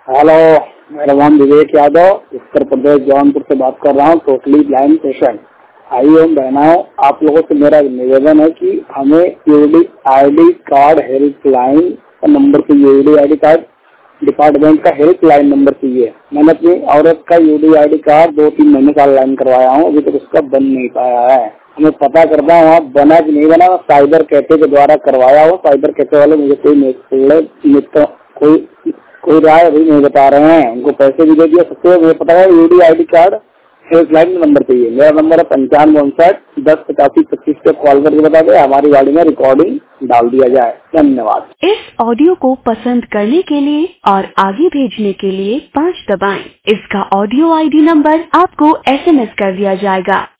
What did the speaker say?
Hello, मेरा नाम विवेक यादव, उत्तर प्रदेश जौनपुर से बात कर रहा हूँ। Totally blind patient. भाइयों बहनों, आप लोगों से मेरा निवेदन है कि हमें यूडीआईडी कार्ड हेल्पलाइन का नंबर चाहिए। यूडीआईडी कार्ड डिपार्टमेंट का हेल्पलाइन नंबर चाहिए। मैंने अपनी औरत का यूडीआईडी कार्ड 2-3 महीने का ऑनलाइन करवाया हूँ, अभी तक उसका बन नहीं पाया है। हमें पता करना है वहाँ बना कि नहीं बना। साइबर कैफे के द्वारा करवाया हो। साइबर कैफे वाले मुझे कोई राय अभी नहीं बता रहे हैं। उनको पैसे भी दे दिया सकते। मुझे पता है यूडीआईडी कार्ड हेल्पलाइन में नंबर चाहिए। मेरा नंबर है 9559108525 पे कॉल करके बता दे, हमारी गाड़ी में रिकॉर्डिंग डाल दिया जाए। धन्यवाद। इस ऑडियो को पसंद करने के लिए और आगे भेजने के लिए 5 दबाएं। इसका ऑडियो आईडी नंबर आपको SMS कर दिया जाएगा।